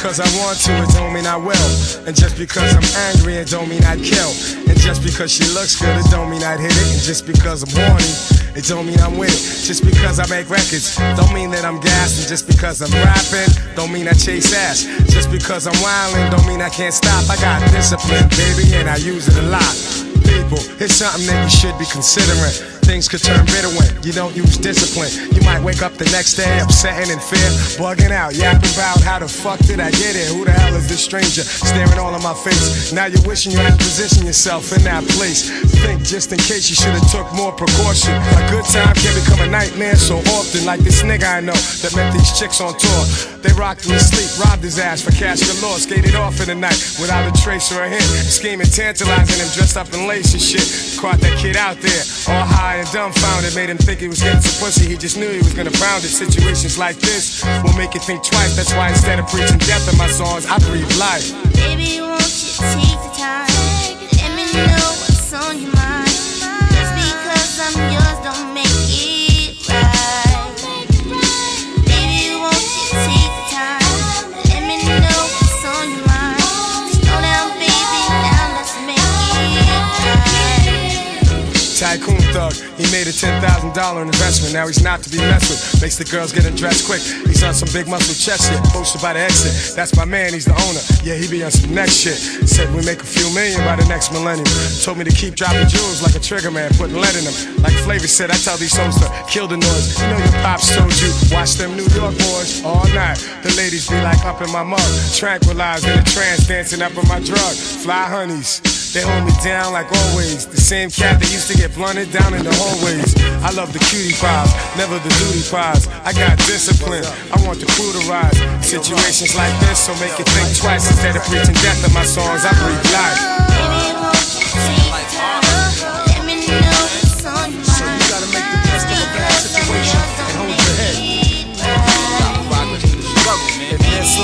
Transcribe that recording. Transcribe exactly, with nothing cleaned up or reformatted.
because I want to, it don't mean I will. And just because I'm angry, it don't mean I'd kill. And just because she looks good, it don't mean I'd hit it. And just because I'm horny, it don't mean I'm with it. Just because I make records, don't mean that I'm gassed. And just because I'm rapping, don't mean I chase ass. Just because I'm wildin', don't mean I can't stop. I got discipline, baby, and I use it a lot. People, it's something that you should be considering. Things could turn bitter when you don't use discipline. You might wake up the next day upsetting in fear, bugging out, yapping about how the fuck did I get here? Who the hell is this stranger staring all in my face? Now you're wishing you had to position yourself in that place. Think just in case you should've took more precaution. A good time can become a nightmare so often. Like this nigga I know that met these chicks on tour. They rocked him to sleep, robbed his ass for cash galore, skated off in the night without a trace or a hint. Scheming, tantalizing him, dressed up in lace and shit. Caught that kid out there, all high and dumbfounded. Made him think he was getting some pussy, he just knew he was gonna pound it. Situations like this will make you think twice. That's why instead of preaching death in my songs, I breathe life. Baby, won't you take the time? Let me know what's on your mind. Just because I'm yours don't make it right. Baby, won't you take the time? Let me know what's on your mind. Slow down, baby, now let's make it right. Tycoon thug, he made a ten thousand dollar investment. Now he's not to be messed with. Makes the girls get undressed quick. He's on some big muscle chest shit, posted by the exit. That's my man, he's the owner. Yeah, he be on some next shit. Said we make a few million by the next millennium. Told me to keep dropping jewels like a trigger man, putting lead in them. Like Flavor said, I tell these hoes to kill the noise. You know your pops told you, watch them New York boys all night. The ladies be like up in my mug, tranquilized in a trance, dancing up in my drug. Fly honeys, they hold me down like always. The same cat that used to get blunted down in the hallways. I love the cutie pies, never the duty pies. I got discipline, I want the crew to rise. Situations like this, so make you think twice. Instead of preaching death in my songs, I breathe life.